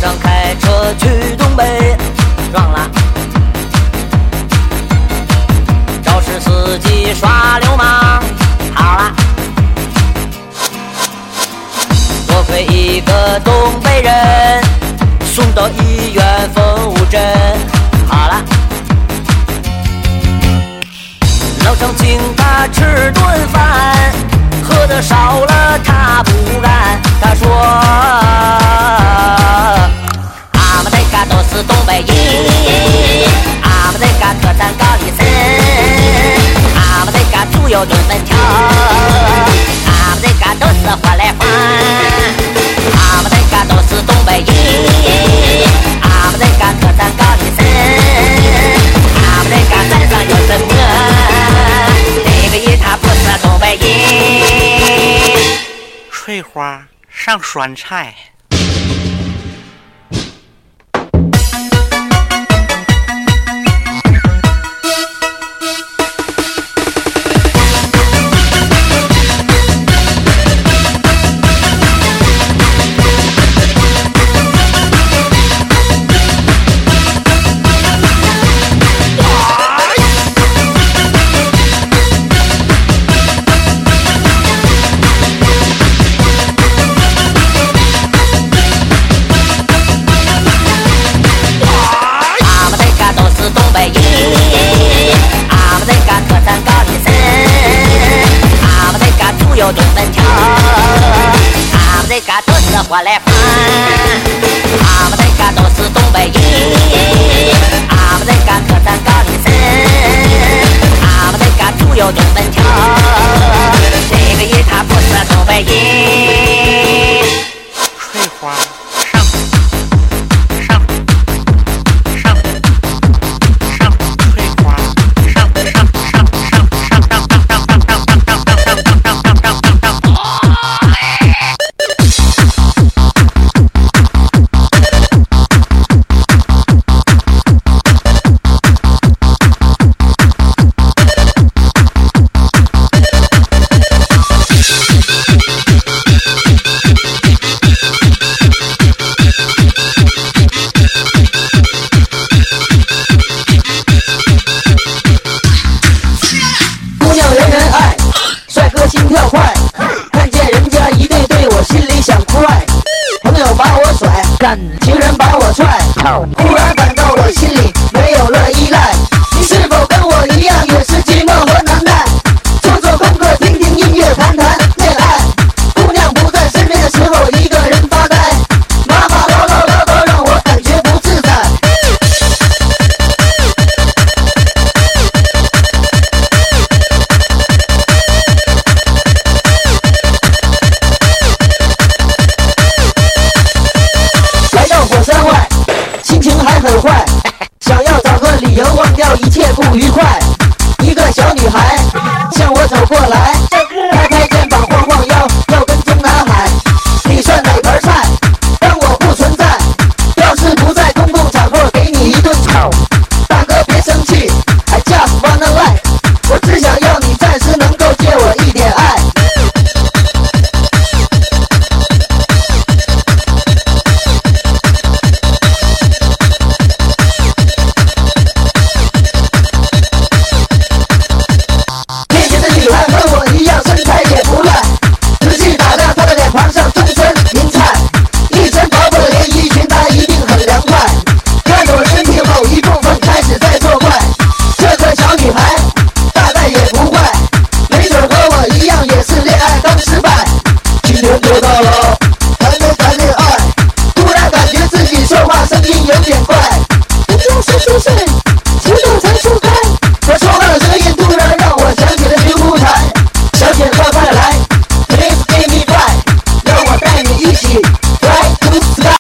上开车去东北，撞了。肇事司机耍流氓，好了。多亏一个东北人，送到医院缝误诊，好了。老张请他吃顿饭，喝的少了他不干。他说俺们这嘎都是东北人，俺们这嘎特产高丽参，俺们这嘎猪油炖粉条，俺们这嘎都是活来花，俺们这嘎都是东北人，俺们这嘎特产高丽参，俺们这嘎山上有什么？这个人他不是东北人。 翠花上酸菜。有炖粉条，俺们这嘎都是活来花，俺们这嘎都是东北人，俺们这嘎特产高丽参，俺们这嘎猪油炖粉条，这个人他不是东北人。 翠花上翠花情人把我踹，忽然感到我心里没有了依赖。你是否跟我一样也是寂寞和难耐？做做功课，听听音乐，谈谈恋爱。姑娘不在身边的时候，一个人发呆，妈妈唠唠叨叨，让我感觉不自在。很坏，想要找个理由忘掉一切不愉快。一个小女孩向我走过来，拍拍肩膀，晃晃腰，要跟踪男孩。你算哪盘菜？当我不存在，要是不在公共场合，给你一顿吵。大哥别生气 ，I just wanna lie， 我只想要你暂时能够借我一点爱。是